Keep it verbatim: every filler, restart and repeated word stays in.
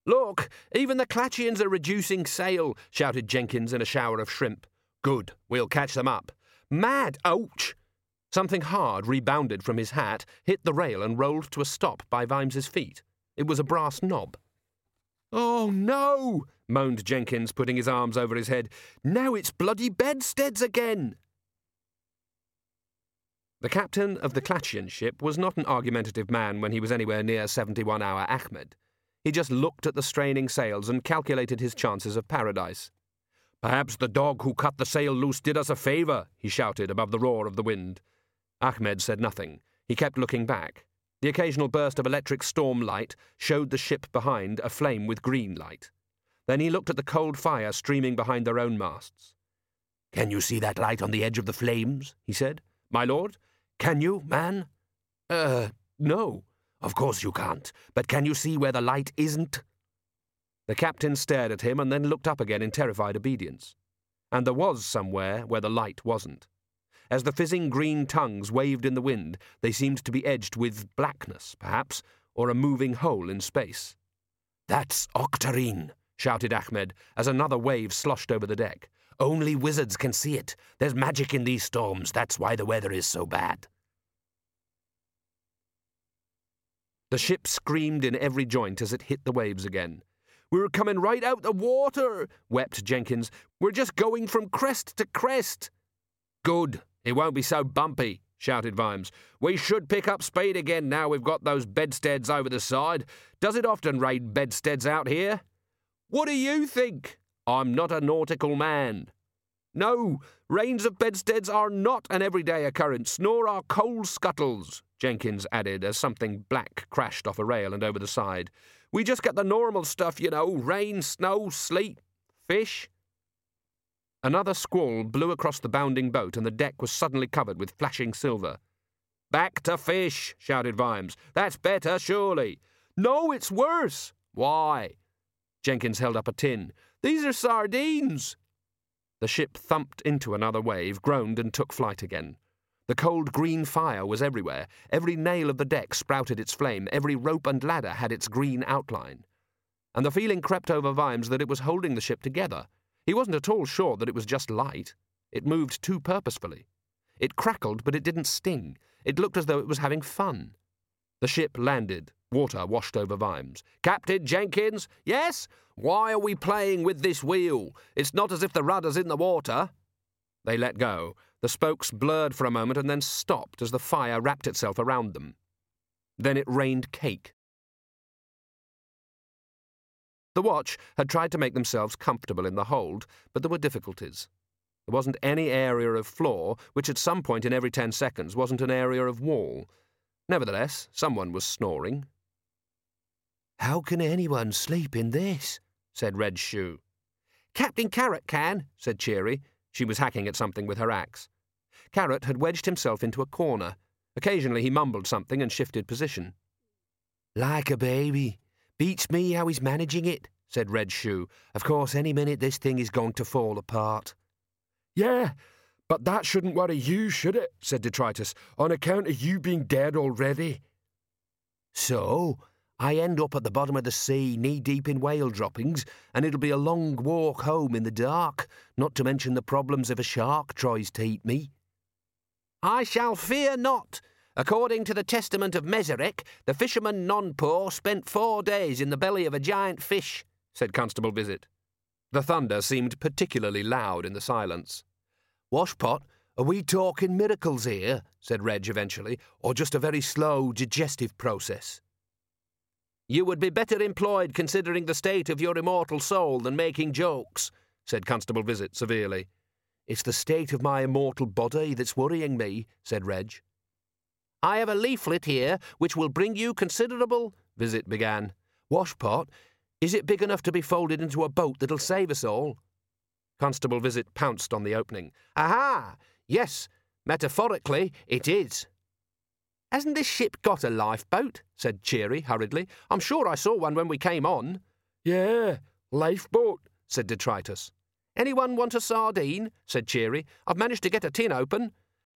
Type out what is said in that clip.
"Look, even the Clatchians are reducing sail," shouted Jenkins in a shower of shrimp. "Good, we'll catch them up." "Mad! Ouch!" Something hard rebounded from his hat, hit the rail and rolled to a stop by Vimes's feet. It was a brass knob. "Oh, no!" moaned Jenkins, putting his arms over his head. "Now it's bloody bedsteads again!" The captain of the Clatchian ship was not an argumentative man when he was anywhere near seventy-one hour Ahmed. He just looked at the straining sails and calculated his chances of paradise. "Perhaps the dog who cut the sail loose did us a favour," he shouted above the roar of the wind. Ahmed said nothing. He kept looking back. The occasional burst of electric storm light showed the ship behind aflame with green light. Then he looked at the cold fire streaming behind their own masts. "Can you see that light on the edge of the flames?" he said. "My lord? Can you, man?" Uh, no. "Of course you can't. But can you see where the light isn't?" The captain stared at him and then looked up again in terrified obedience. And there was somewhere where the light wasn't. As the fizzing green tongues waved in the wind, they seemed to be edged with blackness, perhaps, or a moving hole in space. "That's Octarine," shouted Ahmed, as another wave sloshed over the deck. "Only wizards can see it. There's magic in these storms. That's why the weather is so bad." The ship screamed in every joint as it hit the waves again. "We're coming right out the water," wept Jenkins. "We're just going from crest to crest." "Good. It won't be so bumpy," shouted Vimes. "We should pick up speed again now we've got those bedsteads over the side. Does it often rain bedsteads out here?" "What do you think?" "I'm not a nautical man." "No, rains of bedsteads are not an everyday occurrence, nor are coal scuttles," Jenkins added as something black crashed off a rail and over the side. "We just get the normal stuff, you know, rain, snow, sleet, fish." Another squall blew across the bounding boat and the deck was suddenly covered with flashing silver. "Back to fish," shouted Vimes. "That's better, surely." "No, it's worse." "Why?" Jenkins held up a tin. "These are sardines." The ship thumped into another wave, groaned and took flight again. The cold green fire was everywhere. Every nail of the deck sprouted its flame. Every rope and ladder had its green outline. And the feeling crept over Vimes that it was holding the ship together. He wasn't at all sure that it was just light. It moved too purposefully. It crackled, but it didn't sting. It looked as though it was having fun. The ship landed. Water washed over Vimes. "Captain Jenkins?" "Yes?" "Why are we playing with this wheel? It's not as if the rudder's in the water." They let go. The spokes blurred for a moment and then stopped as the fire wrapped itself around them. Then it rained cake. The watch had tried to make themselves comfortable in the hold, but there were difficulties. There wasn't any area of floor, which at some point in every ten seconds wasn't an area of wall. Nevertheless, someone was snoring. "How can anyone sleep in this?" said Red Shoe. "Captain Carrot can," said Cheery. She was hacking at something with her axe. Carrot had wedged himself into a corner. Occasionally he mumbled something and shifted position. "Like a baby. Beats me how he's managing it," said Red Shoe. "Of course, any minute this thing is going to fall apart." "Yeah, but that shouldn't worry you, should it?" said Detritus, "on account of you being dead already." "So, I end up at the bottom of the sea, knee-deep in whale droppings, and it'll be a long walk home in the dark, not to mention the problems if a shark tries to eat me." "I shall fear not. According to the testament of Meserek, the fisherman Nonpour spent four days in the belly of a giant fish," said Constable Visit. The thunder seemed particularly loud in the silence. "Washpot, are we talking miracles here?" said Reg eventually, "or just a very slow digestive process?" "You would be better employed considering the state of your immortal soul than making jokes," said Constable Visit severely. "It's the state of my immortal body that's worrying me," said Reg. "I have a leaflet here which will bring you considerable—" Visit began. "Washpot, is it big enough to be folded into a boat that'll save us all?" Constable Visit pounced on the opening. "Aha! Yes, metaphorically it is." "Hasn't this ship got a lifeboat?" said Cheery hurriedly. "I'm sure I saw one when we came on." "Yeah, lifeboat," said Detritus. "Anyone want a sardine?" said Cheery. "I've managed to get a tin open."